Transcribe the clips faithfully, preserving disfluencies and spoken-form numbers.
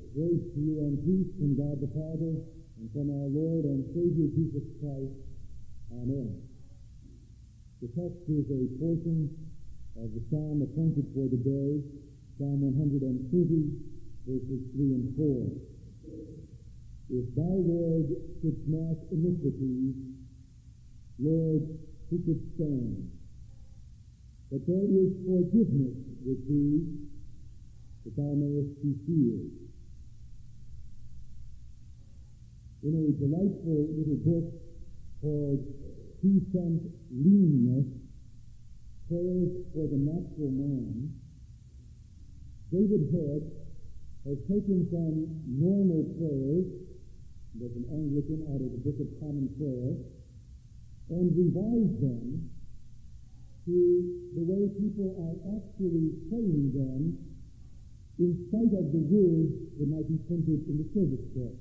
Grace to you and peace from God the Father and from our Lord and Savior Jesus Christ. Amen. The text is a portion of the psalm appointed for the day, Psalm one hundred thirty, verses three and four. If thou, Lord, shouldst mark iniquities, Lord, who could stand? But there is forgiveness with thee, that thou mayest be feared. In a delightful little book called Two Cent Leanness, Prayers for the Natural Man, David Head has taken some normal prayers, there's an Anglican out of the Book of Common Prayer, and revised them to the way people are actually praying them in spite of the words that might be printed in the service book.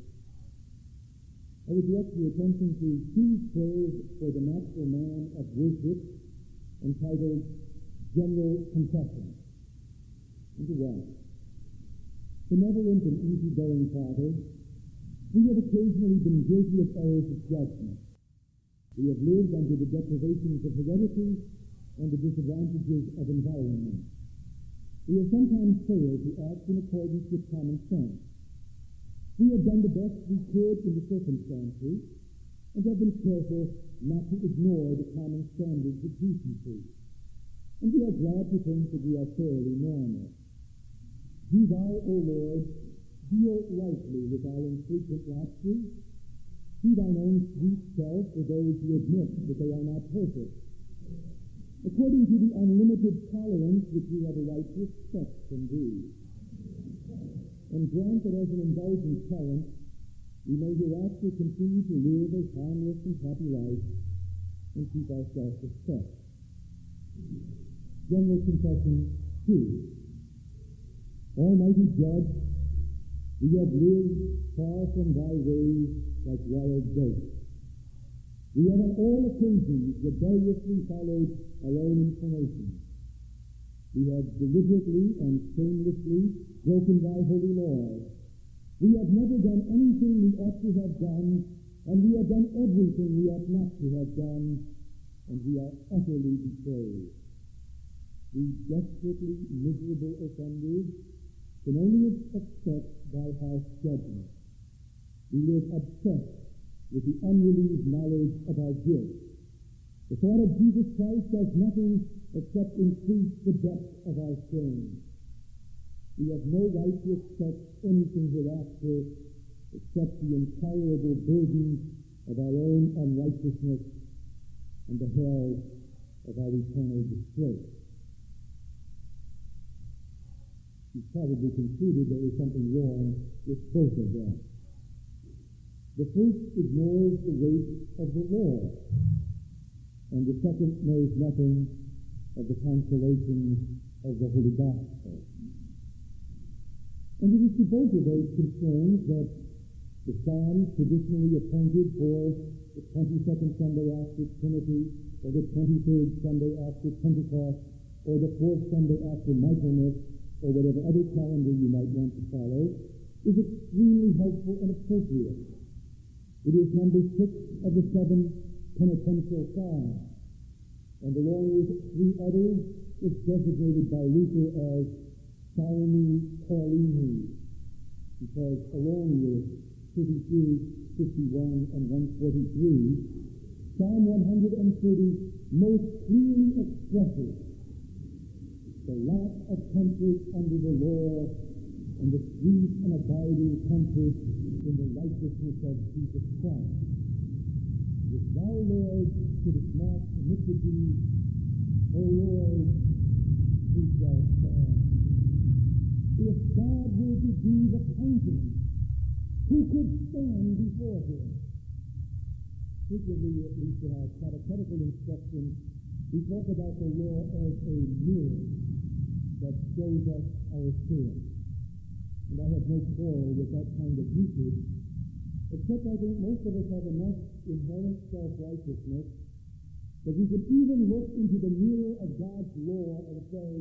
I would direct your attention to two prayers for the natural man of worship entitled General Confession. Number one. Benevolent and easygoing Father, we have occasionally been guilty of errors of judgment. We have lived under the deprivations of heredity and the disadvantages of environment. We have sometimes failed to act in accordance with common sense. We have done the best we could in the circumstances and have been careful not to ignore the common standards of decency. And we are glad to think that we are fairly normal. Do thou, O Lord, deal lightly with our infrequent lapses. Be thine own sweet self for those who admit that they are not perfect. According to the unlimited tolerance which we have a right to expect from thee. And grant that as an indulgent parent, we may hereafter continue to live a harmless and happy life and keep our self-respect. General Confession two. Almighty Judge, we have lived far from thy ways like wild goats. We have on all occasions rebelliously followed our own inclinations. We have deliberately and shamelessly broken thy holy laws. We have never done anything we ought to have done, and we have done everything we ought not to have done, and we are utterly betrayed. We desperately miserable offenders can only expect thy harsh judgment. We live obsessed with the unrelieved knowledge of our guilt. The thought of Jesus Christ does nothing except increase the depth of our shame. We have no right to expect anything hereafter except the intolerable burden of our own unrighteousness and the hell of our eternal disgrace. You probably concluded there was something wrong with both of them. The first ignores the weight of the law, and the second knows nothing of the consolations of the Holy Gospel. And it is to both of those concerns that the Psalms traditionally appointed for the twenty-second Sunday after Trinity, or the twenty-third Sunday after Pentecost, or the fourth Sunday after Michaelmas, or whatever other calendar you might want to follow, is extremely helpful and appropriate. It is number six of the seven penitential psalms, and along with three others, it's designated by Luther as Psalmi Paulini, because along with thirty-two, fifty-one, and one forty-three, Psalm one hundred thirty most clearly expresses the lack of comfort under the law and the sweet and abiding comfort in the righteousness of Jesus Christ. If thou, Lord, shouldst mark iniquity, O Lord, who shall stand? If God were to do the counting, who could stand before him? Frequently, at least in our catechetical instruction, we talk about the law as a mirror that shows us our sin. And I have no quarrel with that kind of usage, except I think most of us have enough inherent self-righteousness that we can even look into the mirror of God's law and say,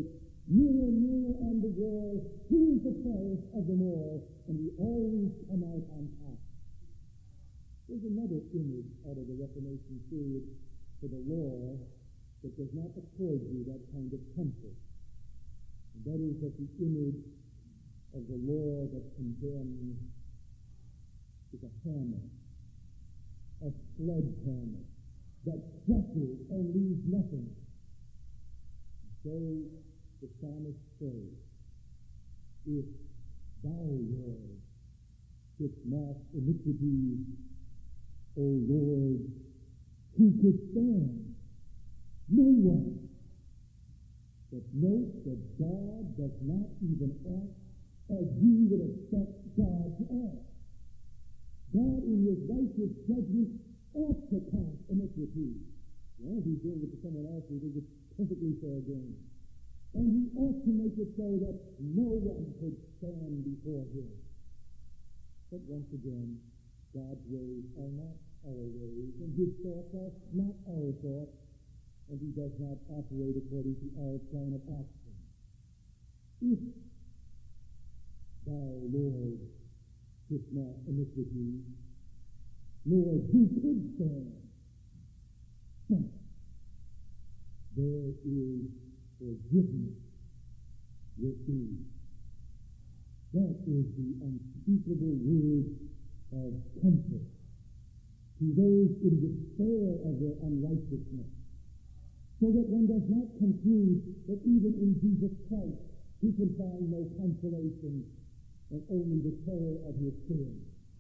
Mirror, mirror on the wall, who is the fairest of them all? And we always come out on top. There's another image out of the Reformation period for the law that does not accord you that kind of comfort. And that is that the image of the law that condemns is a hammer, a sledgehammer that crushes and leaves nothing. So the psalmist says, if thou, Lord, shouldst mark iniquity, O Lord, who could stand? No one. But note that God does not even act as you would expect God to act. God, in his righteous judgment, ought to count iniquity. Well, if he's doing it to someone else, he thinks it's perfectly fair game. And he ought to make it so that no one could stand before him. But once again, God's ways are not our ways, and his thoughts are not our thoughts, and he does not operate according to our plan of action. If thou, Lord, shouldst not iniquity, Lord, who could stand? But there is forgiveness with thee. That is the unspeakable word of comfort to those in despair of their unrighteousness, so that one does not conclude that even in Jesus Christ he can find no consolation and only the terror of his sin.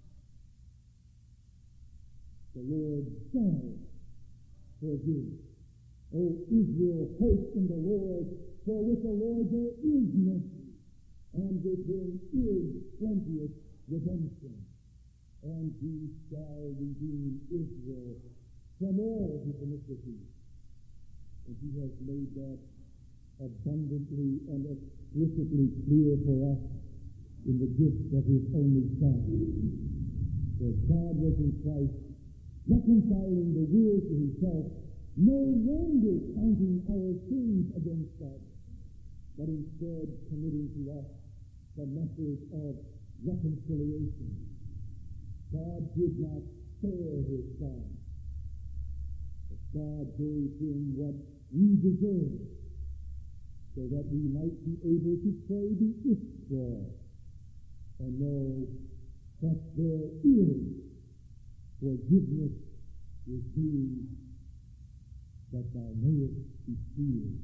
The Lord shall forgive. O Israel, hope in the Lord, for with the Lord there is mercy, and with him is plenteous redemption. And he shall redeem Israel from all his iniquities. And he has made that abundantly and explicitly clear for us in the gift of his only Son. For God was in Christ, reconciling the world to himself, no longer counting our sins against us, but instead committing to us the message of reconciliation. God did not spare his Son, but God gave him what we deserve, so that we might be able to pray the if clause and know that there is forgiveness with thee, that thou mayest be healed.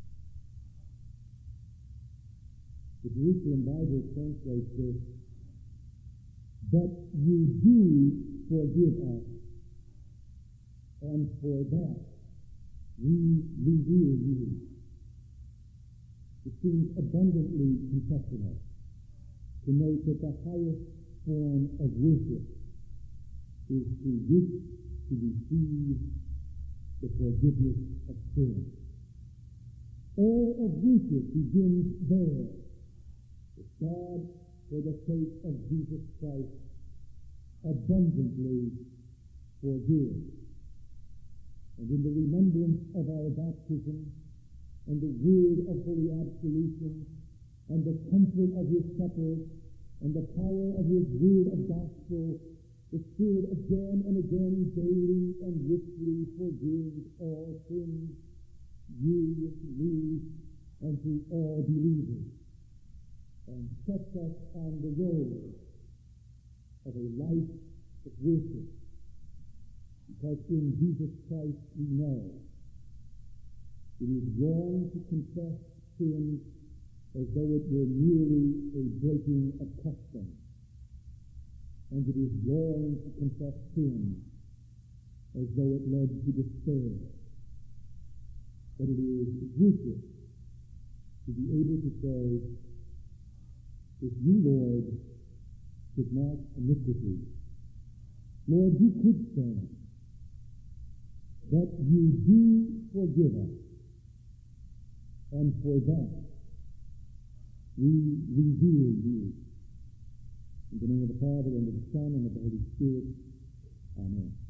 The Jerusalem Bible translates this, but you do forgive us, and for that we revere you. It seems abundantly confessional to note that the highest form of worship is to wish to receive the forgiveness of sin. All of worship begins there. That God, for the sake of Jesus Christ, abundantly forgives. And in the remembrance of our baptism, and the word of holy absolution, and the comfort of his supper, and the power of his word of gospel, the Spirit again and again daily and richly forgives all sins, you, me, and to all believers, and sets us on the road of a life of worship. Because in Jesus Christ we know it is wrong to confess sin as though it were merely a breaking of custom. And it is wrong to confess sin as though it led to despair. But it is worship to be able to say, if you, Lord, should mark iniquity, Lord, who could stand? That you do forgive us, and for that we revere you. In the name of the Father, and of the Son, and of the Holy Spirit. Amen.